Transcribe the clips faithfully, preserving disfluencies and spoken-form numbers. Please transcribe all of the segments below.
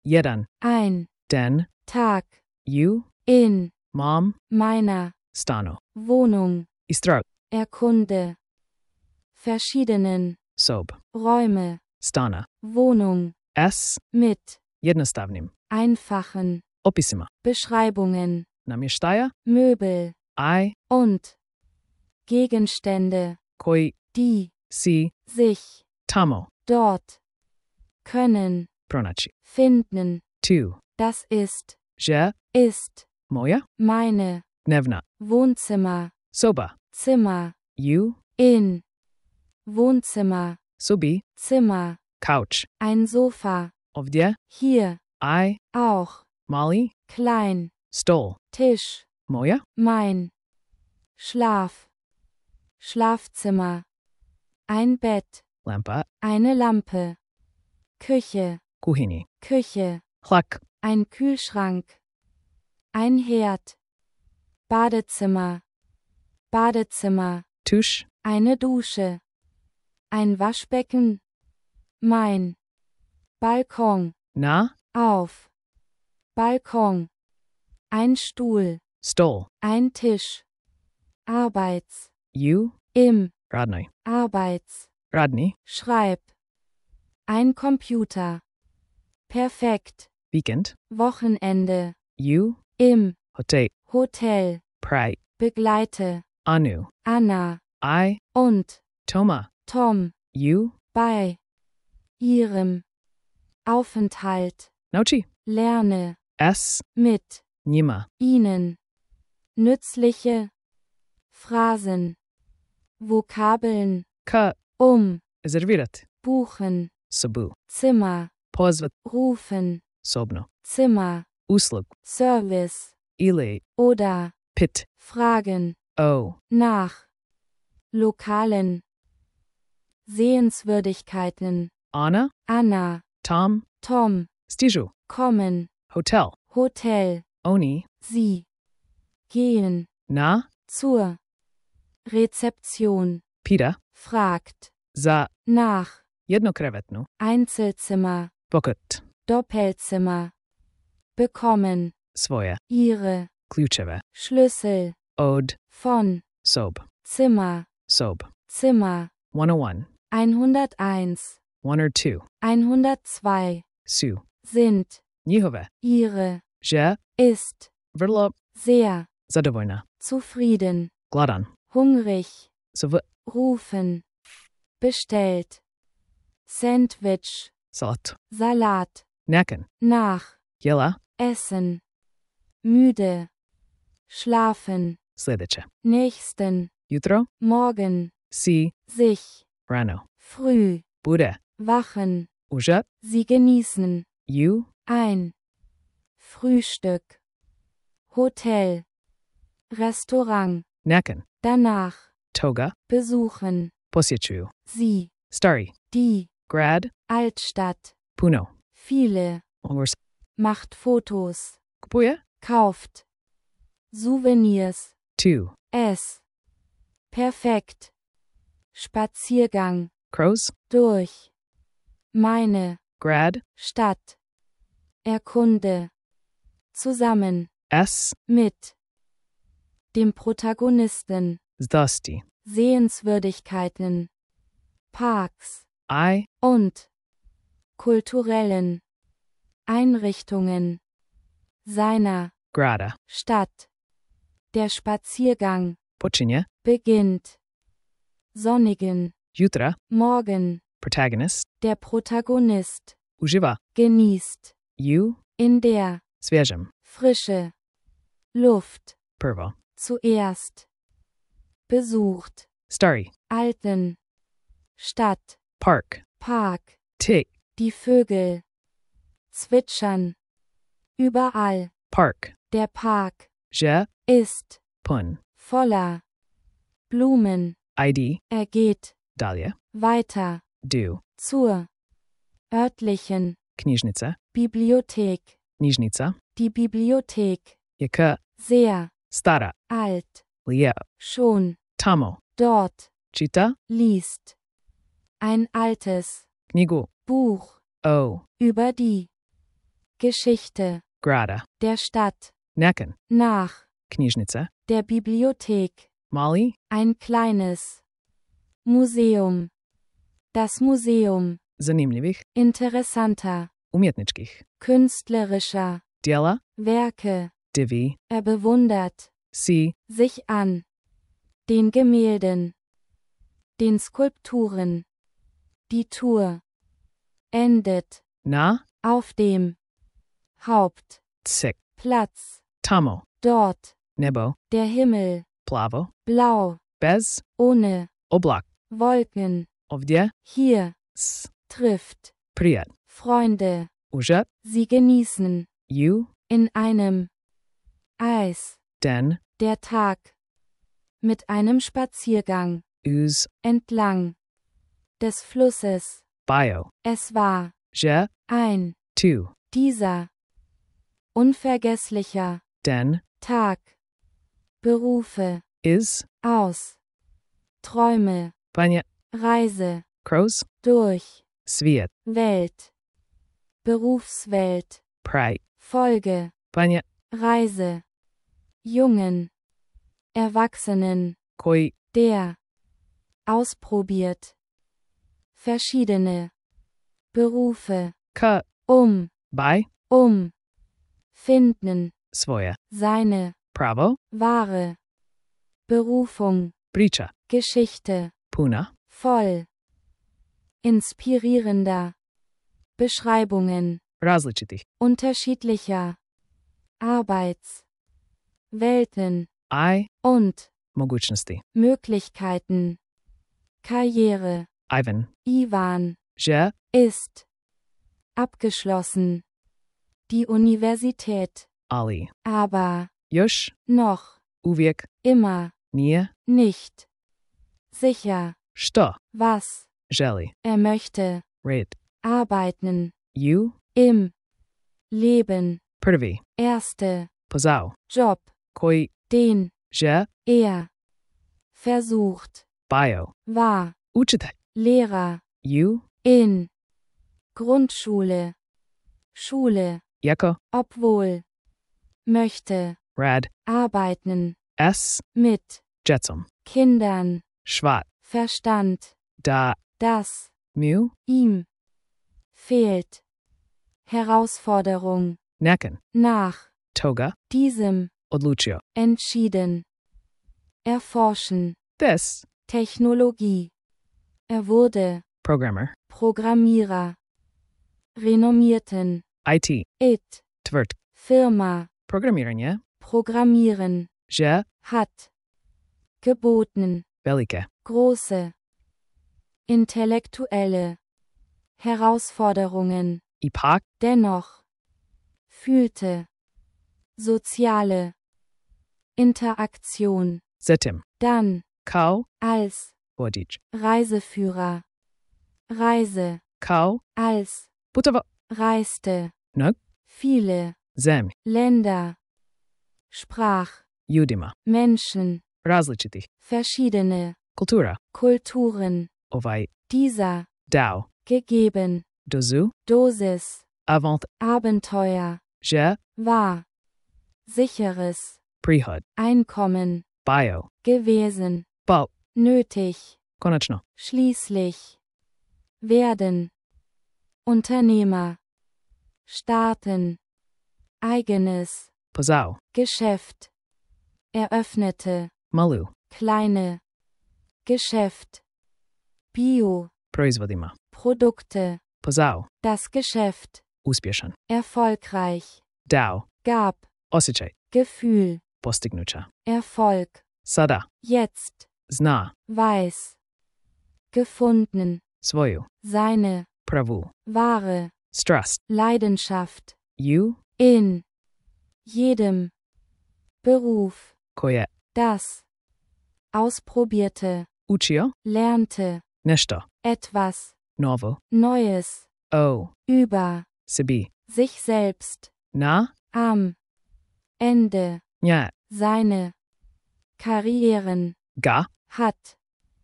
jeden, ein den, Tag ju, in mam, meiner stanu, Wohnung istro, erkunde verschiedenen sob, Räume, stana, Wohnung s, mit jednostavnim, einfachen opisima, Beschreibungen, namještaja, Möbel aj, und Gegenstände, koji die si sich tamo dort können pronaći. finden. Tu, Das ist že, ist moja, meine dnevna, Wohnzimmer, soba, Zimmer, ju, in Wohnzimmer, sobi, Zimmer, couch, ein Sofa, ovdje, hier aj, auch, mali, klein, stol, Tisch, moja, mein Schlaf, Schlafzimmer, ein Bett, lampa, eine Lampe, Küche, kuhinji, Küche, hlak, ein Kühlschrank, ein Herd, Badezimmer, Badezimmer, tuš, eine Dusche, ein Waschbecken, mein Balkon, na, auf, Balkon, ein Stuhl, stol, ein Tisch, Arbeits, ju, im, radnoj, Arbeits, radni, Schreib, ein Computer, perfekt, vikend, Wochenende, ju, im, hote, Hotel, praj, begleite, anu, Anna aj, und toma, Tom, ju, bei ihrem Aufenthalt, nauči, lerne, s, mit njima, ihnen, nützliche Phrasen, Vokabeln, ka, um, rezervirat, buchen, sobu, Zimmer, pozvat, rufen, sobno, Zimmer, uslug, Service, ili, oder pit, fragen, o, nach lokalen Sehenswürdigkeiten, Anna, Anna, Tom, Tom, stižu, kommen, hotel, Hotel, oni, sie gehen na, zur Rezeption, pita, fragt za, nach jednokrevetnu, Einzelzimmer, pokut, Doppelzimmer, bekommen svoje, ihre ključeve, Schlüssel od, von sob, Zimmer, sob, Zimmer, one oh one, hunderteins, one or two, hundertzwei, su, sind njihove, ihre, že, ist vrlo, sehr zadovoljna, zufrieden, gladan, hungrig, sv, rufen, bestellt, Sandwich, salat, Salat, neken, nach, jela, essen, müde, schlafen, sljedeće, nächsten, jutro, morgen, si, sich, rano, früh, bude, wachen, uže, sie genießen, ju, ein Frühstück, Hotel, Restaurant, neken, danach, toga, besuchen, posjećuju, sie, stari, die, grad, Altstadt, puno, viele, ongors, macht Fotos, kupuje, kauft, Souvenirs, tu, es, perfekt, Spaziergang, crows, durch, meine, grad, Stadt, erkunde, zusammen, s, mit, dem Protagonisten, zdosti, Sehenswürdigkeiten, Parks i, und kulturellen Einrichtungen seiner grada, Stadt. Der Spaziergang počinje, beginnt. Sonnigen jutra, Morgen. protagonist, Der Protagonist uživa, genießt ju, in der svježem, frische Luft prvo, zuerst besucht stari, alten Stadt, park, Park. ti, Die Vögel zwitschern überall. park, Der Park že, ist pun, voller Blumen. id, Er geht dalje, weiter du, zur örtlichen knjižnica, Bibliothek. knjižnica, Die Bibliothek, je k, sehr stara, alt, lije, schon tamo, dort, čita, liest ein altes knjigu, Buch o, über die Geschichte Grada. der Stadt, Necken. nach Knižnica. der Bibliothek, Mali. ein kleines Museum, das Museum, Zanimljivih. interessanter, Umjetničkih. künstlerischer, Djela. Werke, Divi. er bewundert, Si. sich an, den Gemälden, den Skulpturen, die Tour, endet, Na. auf dem Tsik. Hauptplatz, Tamo. dort, Nebo. der Himmel, Plavo. blau, Bez. ohne Oblak. Wolken, Ovdje. hier, S. trifft, Prijat. Freunde, Užat. sie genießen, Ju. in einem Eis, Den. der Tag, mit einem Spaziergang, Uz. entlang des Flusses, Bio. es war Je. ein, Tu. dieser, unvergesslicher Den. Tag, Berufe, Is. aus, Träume, Panja. Reise, Kroos. durch, Sviet. Welt, Berufswelt, Praj. Folge, Panja. Reise, Jungen, Erwachsenen, Koi. der, ausprobiert, verschiedene, Berufe, Ka. um, By. um, finden, Svoje. seine, Pravo. wahre, Berufung, Priča. Geschichte, Puna. voll, inspirierender, Beschreibungen, Različitih. unterschiedlicher, Arbeits, Welten I. und Mogućnosti. Möglichkeiten, Karriere, Ivan. Ivan, Je. ist, abgeschlossen, die Universität, Ali. aber, Još. noch, Uvijek. immer, Nije. nicht, sicher, Što. was, Želi. er möchte, Red. arbeiten, Ju. im, Leben, Prvi. erste, Pozao. Job, Koji. den, Je. er, versucht, Bio. war, Učitelj. Lehrer, Ju. in, Grundschule, Schule, Jako. obwohl, möchte, Rad. arbeiten, S. mit, Jetsom. Kindern, Schwat. Verstand, Da. das, Mu. ihm, fehlt, Herausforderung, Necken. nach, Toga. diesem, Odlučio. entschieden, erforschen, This. Technologie, er wurde, Programmer. Programmierer, renommierten, I T. it, Tvrt. Firma, Programmiranje. programmieren, Je. hat, geboten, Velike. große, intellektuelle, Herausforderungen, Ipak. dennoch, fühlte, soziale, Interaktion, Zatim. dann, Kao. als, Vodič. Reiseführer, Reise, Kao. als, Putovo. reiste, Nog. viele, Zemlj. Länder, sprach, Ljudima. Menschen, Različitih. verschiedene, Kultura. Kulturen, Ovaj. dieser, Dao. gegeben, Dozu. Dosis, Avant. Abenteuer, Je. war, sicheres, Prihod. Einkommen, Bio. gewesen, Bo. nötig, Konačno. schließlich, werden, Unternehmer, starten, eigenes, Pozao. Geschäft, eröffnete, Malu. kleine, Geschäft, Bio, Proizvodima. Produkte, Pozao. das Geschäft, Uspješan. erfolgreich, Dao. gab, Osjećaj. Gefühl, Postignuća. Erfolg, Sada. jetzt, Zna. weiß, gefunden, Svoju. seine, Pravu. wahre, Strast. Leidenschaft, Ju. in, jedem, Beruf, Koje. das, ausprobierte, Učio. lernte, Nešto. etwas, Novo. Neues, O. über, Sebi. sich selbst, Na. am, Ende, Nja. seine, Karrieren, Ga. hat,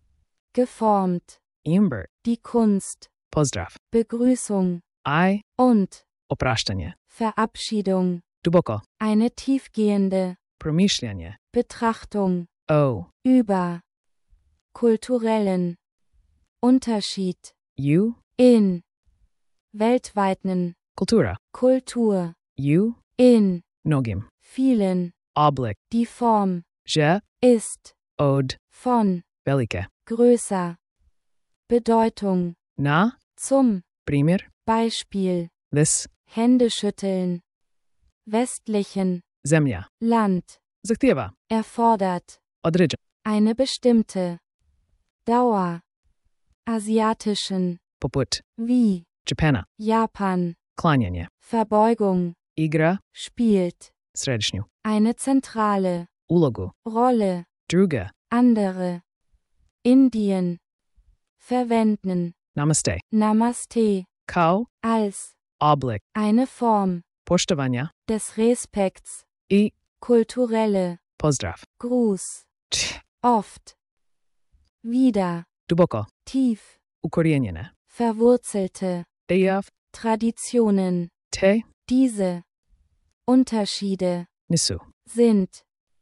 geformt, Imber. die Kunst, Pozdrav. Begrüßung I. und Opraštanje. Verabschiedung, Duboko. eine tiefgehende Promyślenie. Betrachtung O. über kulturellen Unterschied U. in weltweiten Kultura. Kultur U. in Nogim. vielen. Oblik. Die Form Je. ist Od. von Velike. größer Bedeutung. Na. Zum Primjer. Beispiel This. Händeschütteln westlichen Zemlja. Land Zahtjeva. erfordert Određen. eine bestimmte Dauer asiatischen Poput. wie Japana. Japan Klanjanje. Verbeugung Igra. spielt Središnju. eine zentrale Ulogu. Rolle. Druga. Andere Indien verwenden Namaste. Namaste Kao. als Oblik. eine Form Poštovanja. des Respekts. I. Kulturelle Pozdrav. Gruß Tch. oft wieder Duboko. tief Ukorijenjene. verwurzelte Dejav. Traditionen. Te. Diese Unterschiede Nisu. sind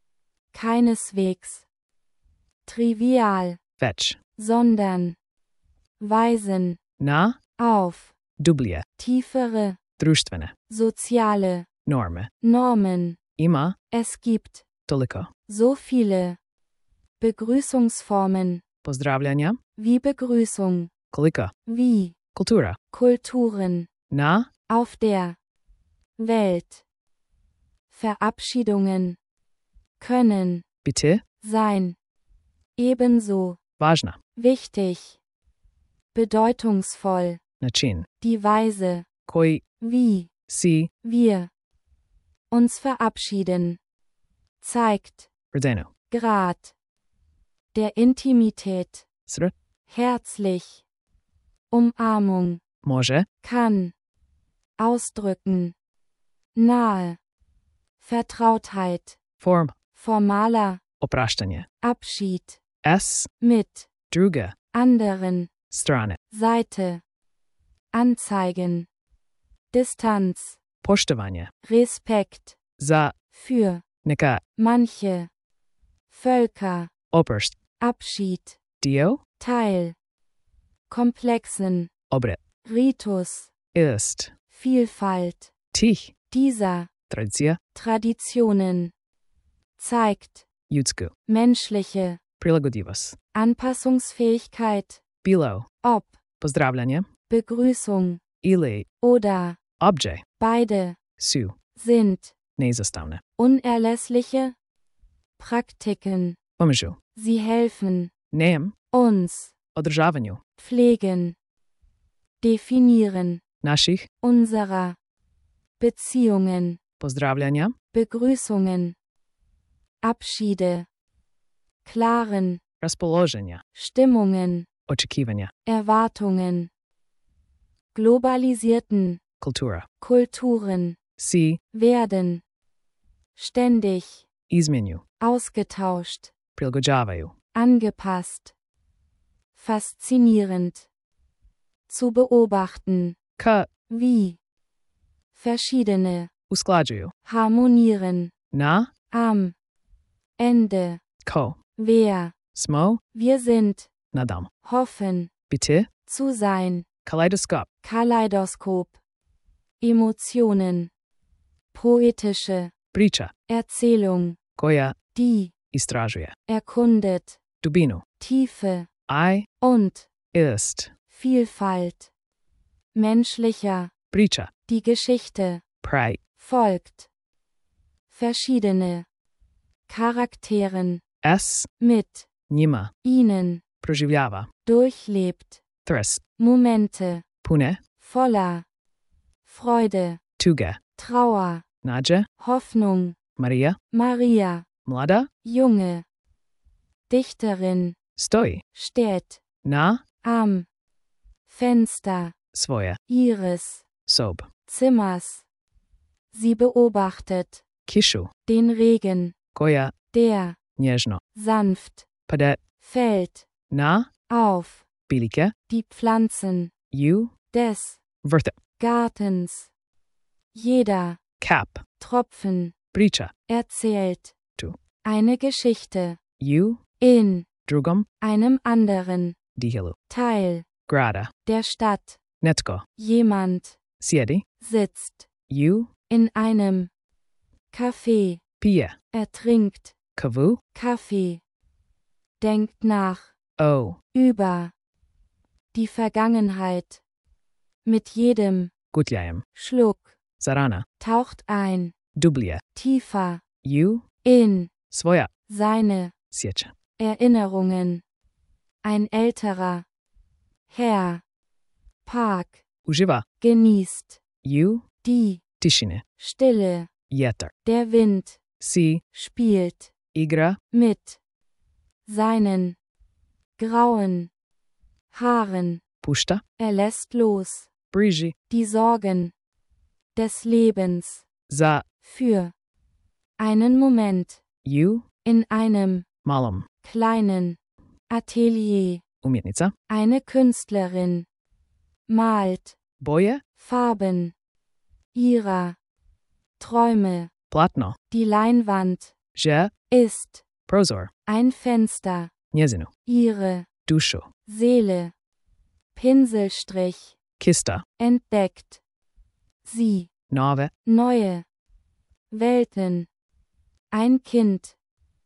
keineswegs trivial, Već. sondern weisen Na. auf Dublje. tiefere Društvene. soziale Norme. Normen. Ima. Es gibt Toliko. so viele Begrüßungsformen Pozdravljanja. wie Begrüßung, Koliko. wie Kultura. Kulturen Na. auf der Welt. Verabschiedungen können Biti. sein ebenso Važna. wichtig, bedeutungsvoll, Način. die Weise, Koji wie si wir uns verabschieden, zeigt rodeno. Grad der Intimität. Sr. Herzlich. Umarmung Može. kann ausdrücken. Nahe. Vertrautheit. Form. Formaler Opraštanje. Abschied. S. Mit Druga. anderen Strane. Seite. Anzeigen. Distanz. Poštovanje. Respekt. Za Für neka manche Völker. oprst. Abschied. Dio. Teil komplexen Obred. Ritus. Ist. Vielfalt Tih. dieser Tradicija. Traditionen zeigt Ljudsku. menschliche Prilagodljivost. Anpassungsfähigkeit, Bilo. ob Pozdravljanje. Begrüßung Ili oder obje beide su sind neizostavne. unerlässliche Praktiken. Pomažu. Sie helfen Nem. uns Održavanju. pflegen, definieren Naših. unserer Beziehungen, Pozdravljanja. Begrüßungen, Abschiede, klaren Raspoloženja. Stimmungen, Očekivanja. Erwartungen, globalisierten Kultura. Kulturen Si. werden ständig Izmjenju. ausgetauscht, Prilagođavaju. angepasst, faszinierend, zu beobachten, Ka. wie verschiedene Usklađuju. harmonieren, Na. am Ende, Ko. wer Smo. wir sind, Nadam. hoffen, Biti. zu sein, Kaleidoskop. Kaleidoskop, Emotionen, poetische Priča. Erzählung, Koja die istražuje. erkundet, Dubinu. Tiefe I. und Ist. Vielfalt menschlicher, Priča. die Geschichte Praj. folgt verschiedene Charakteren S. mit Njima. ihnen Proživljava. durchlebt, Thres. Momente Pune. voller Freude, Tuge. Trauer, Nađe. Hoffnung, Maria. Maria, Mlada. junge Dichterin, Stoji. steht Na. am Fenster Svoje. ihres Sob. Zimmers. Sie beobachtet Kišu. den Regen, Koja der nježno sanft pade fällt na auf biljke die Pflanzen ju des vrta. Gartens. Jeder. Cap. Tropfen. Priča. Erzählt. Tu. Eine Geschichte. U. In. Drugom. Einem anderen. Dihilu. Teil. Grada. Der Stadt. Netko. Jemand. Siedi. Sitzt. U. In einem. Café. Pia. Er trinkt. Kavu. Kaffee. Denkt nach. O. Über. Die Vergangenheit. Mit jedem. Gutjajem. Schluck. Zarana. Taucht ein. Dublia. Tiefer. U. In. Svoja. Seine. Siecha. Erinnerungen. Ein älterer. Herr. Park. Uživa. Genießt. U. Die. Tišine. Stille. Jeter. Der Wind. Si. Spielt. Igra. Mit. Seinen. Grauen. Haaren. Pušta. Er lässt los. Briji. Die Sorgen. Des Lebens. Za. Für. Einen Moment. U. In einem. Malom. Kleinen. Atelier. Umjetnica. Eine Künstlerin. Malt. Boje. Farben. Ihrer. Träume. Platno. Die Leinwand. Je. Ist. Prozor. Ein Fenster. Njezinu. Ihre. Dušu. Seele. Pinselstrich. Kista. Entdeckt. Sie. Nove. Neue. Welten. Ein Kind.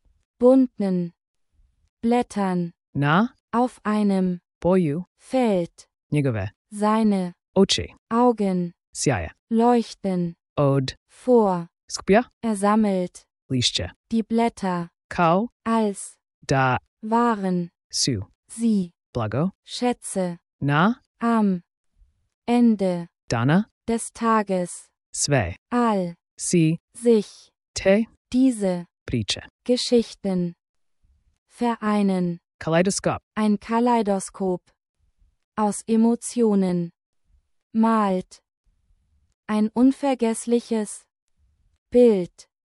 Bunten. Blättern. Na. Auf einem. Boju. Feld. Njegove. Seine. Oči. Augen. Sjaje. Leuchten. Od. Vor. Skupja. Er sammelt. Lišće. Die Blätter. Kao. Als. Da. Waren. Su. Sie. Blago. Schätze. Na. Am. Ende. Dana. Des Tages. Sve. All. Si. Sich. Te. Diese. Priče. Geschichten. Vereinen. Kaleidoskop. Ein Kaleidoskop. Aus Emotionen. Malt. Ein unvergessliches Bild.